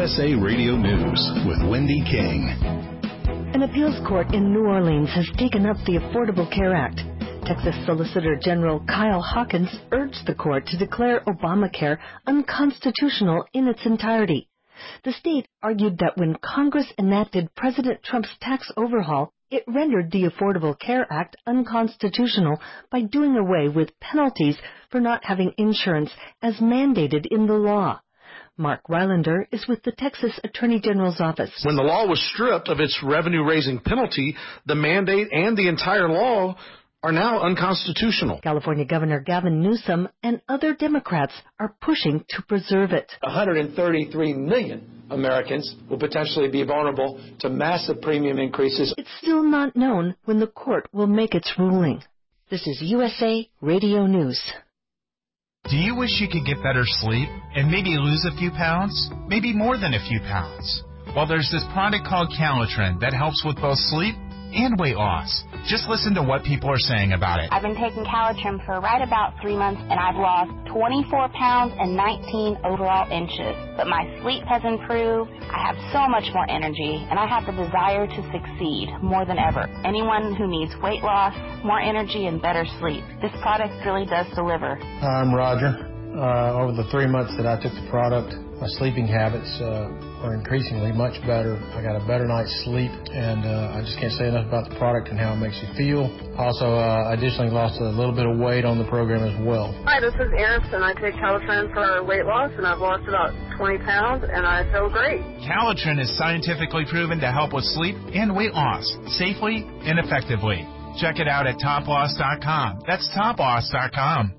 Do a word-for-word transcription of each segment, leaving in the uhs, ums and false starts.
U S A Radio News with Wendy King. An appeals court in New Orleans has taken up the Affordable Care Act. Texas Solicitor General Kyle Hawkins urged the court to declare Obamacare unconstitutional in its entirety. The state argued that when Congress enacted President Trump's tax overhaul, it rendered the Affordable Care Act unconstitutional by doing away with penalties for not having insurance as mandated in the law. Mark Rylander is with the Texas Attorney General's office. When the law was stripped of its revenue-raising penalty, the mandate and the entire law are now unconstitutional. California Governor Gavin Newsom and other Democrats are pushing to preserve it. one hundred thirty-three million Americans will potentially be vulnerable to massive premium increases. It's still not known when the court will make its ruling. This is U S A Radio News. Do you wish you could get better sleep and maybe lose a few pounds? Maybe more than a few pounds? Well, there's this product called Calitrin that helps with both sleep and weight loss. Just listen to what people are saying about it. I've been taking Calitrin for right about three months, and I've lost twenty-four pounds and nineteen overall inches. But my sleep has improved. I have so much more energy, and I have the desire to succeed more than ever. Anyone who needs weight loss, more energy, and better sleep, this product really does deliver. Hi, I'm Roger. Uh, over the three months that I took the product, my sleeping habits uh, are increasingly much better. I got a better night's sleep, and uh, I just can't say enough about the product and how it makes you feel. Also, uh, additionally lost a little bit of weight on the program as well. Hi, this is Eris, and I take Calitrin for weight loss, and I've lost about twenty pounds, and I feel great. Calitrin is scientifically proven to help with sleep and weight loss safely and effectively. Check it out at top loss dot com. That's top loss dot com.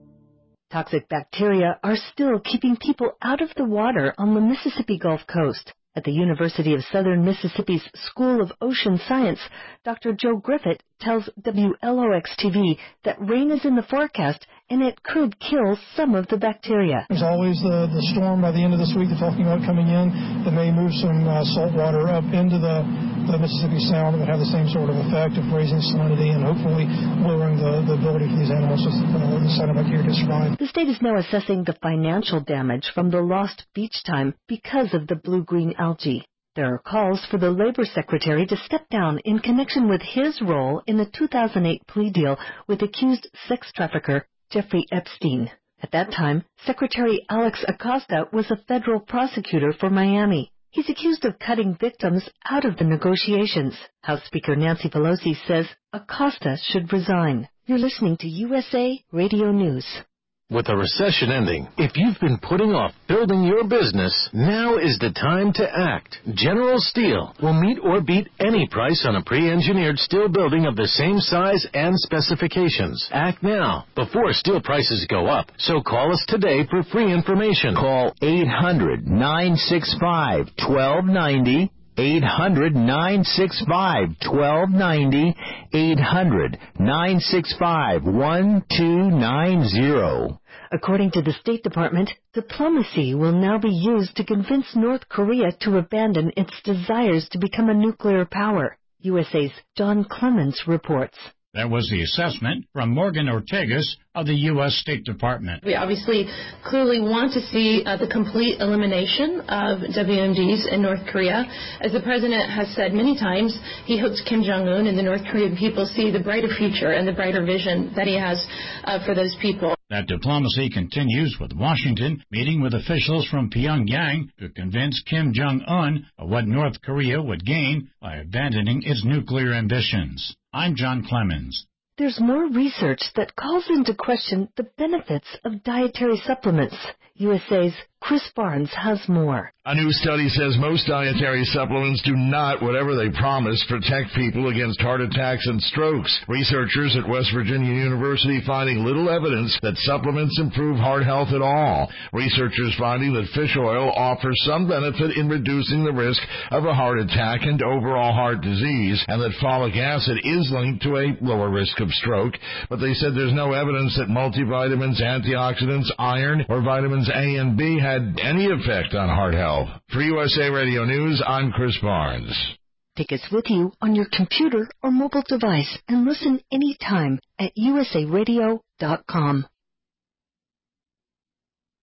Toxic bacteria are still keeping people out of the water on the Mississippi Gulf Coast. At the University of Southern Mississippi's School of Ocean Science, Doctor Joe Griffith tells W L O X T V that rain is in the forecast and it could kill some of the bacteria. There's always the, the storm by the end of this week they're talking about coming in that may move some uh, salt water up into the, the Mississippi Sound that would have the same sort of effect of raising salinity and hopefully lowering the, the ability for these animals, to, uh, the cyanobacteria, to survive. The state is now assessing the financial damage from the lost beach time because of the blue-green algae. There are calls for the Labor Secretary to step down in connection with his role in the two thousand eight plea deal with accused sex trafficker Jeffrey Epstein. At that time, Secretary Alex Acosta was a federal prosecutor for Miami. He's accused of cutting victims out of the negotiations. House Speaker Nancy Pelosi says Acosta should resign. You're listening to U S A Radio News. With a recession ending, if you've been putting off building your business, now is the time to act. General Steel will meet or beat any price on a pre-engineered steel building of the same size and specifications. Act now, before steel prices go up. So call us today for free information. Call eight hundred, nine six five, one two nine zero. eight hundred, nine six five, one two nine zero. eight hundred, nine six five, one two nine zero. According to the State Department, diplomacy will now be used to convince North Korea to abandon its desires to become a nuclear power. U S A's John Clemens reports. That was the assessment from Morgan Ortegas of the U S State Department. We obviously clearly want to see uh, the complete elimination of W M Ds in North Korea. As the President has said many times, he hopes Kim Jong-un and the North Korean people see the brighter future and the brighter vision that he has uh, for those people. That diplomacy continues with Washington meeting with officials from Pyongyang to convince Kim Jong-un of what North Korea would gain by abandoning its nuclear ambitions. I'm John Clemens. There's more research that calls into question the benefits of dietary supplements. U S A's Chris Barnes has more. A new study says most dietary supplements do not, whatever they promise, protect people against heart attacks and strokes. Researchers at West Virginia University finding little evidence that supplements improve heart health at all. Researchers finding that fish oil offers some benefit in reducing the risk of a heart attack and overall heart disease, and that folic acid is linked to a lower risk of stroke. But they said there's no evidence that multivitamins, antioxidants, iron, or vitamins A and B had any effect on heart health. For U S A Radio News, I'm Chris Barnes. Take us with you on your computer or mobile device and listen anytime at U S A radio dot com.